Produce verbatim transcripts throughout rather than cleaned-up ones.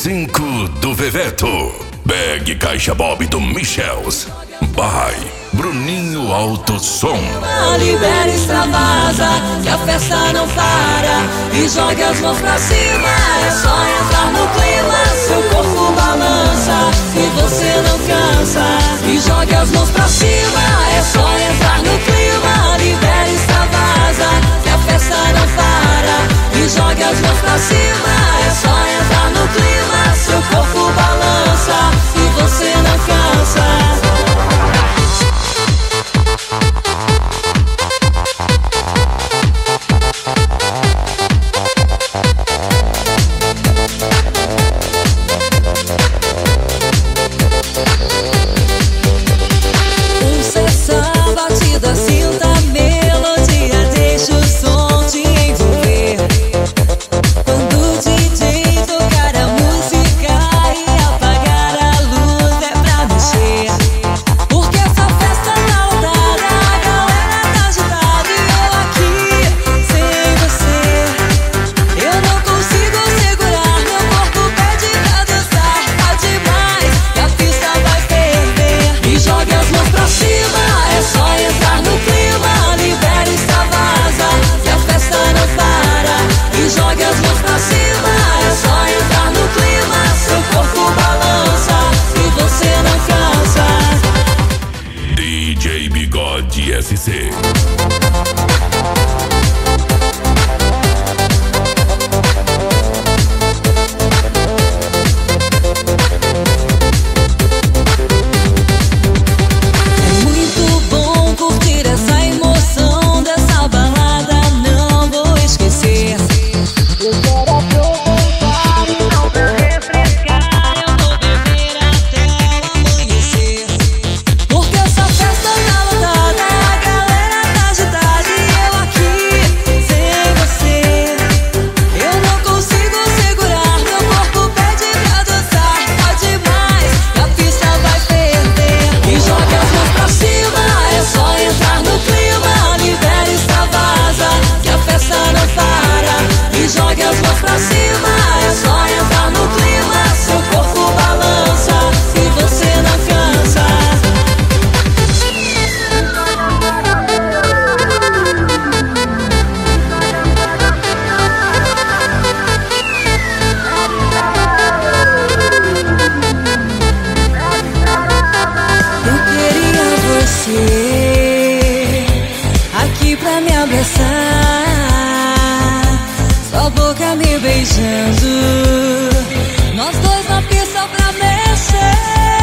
cinco do Veveto. Bag Caixa Bob do Michels. By Bruninho Alto Som. Libera, extravasa, que a festa não para. E jogue as mãos pra cima, é só entrar no clima. Seu corpo balança e você não cansa. E jogue as mãos pra cima, é só entrar no clima. Libera, extravasa, que a festa não para. E jogue as mãos pra cima, é só entrar no clima. Seu corpo balança e você não cansa. S C. Aqui pra me abraçar, sua boca me beijando, nós dois na pista pra mexer.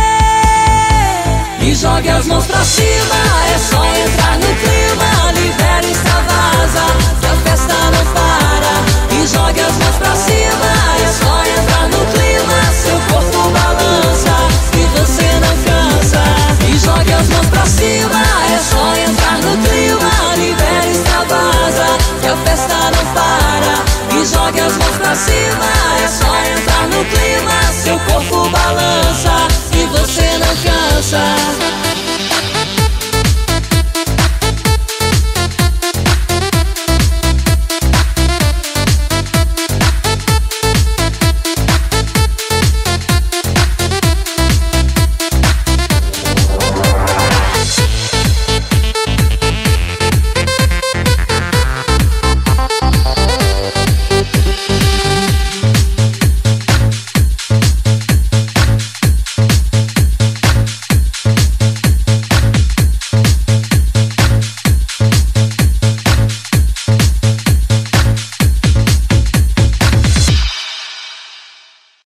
E jogue as mãos pra cima, é só entrar no clima. Libera, extravasa, que a festa não para. E jogue as mãos pra cima, é só entrar no clima. Seu corpo balança e você não cansa. E jogue as mãos pra cima, é só entrar no clima. Libera, extravasa, que a festa não para. E jogue as mãos pra cima, é só entrar no clima. Seu corpo balança e você não cansa.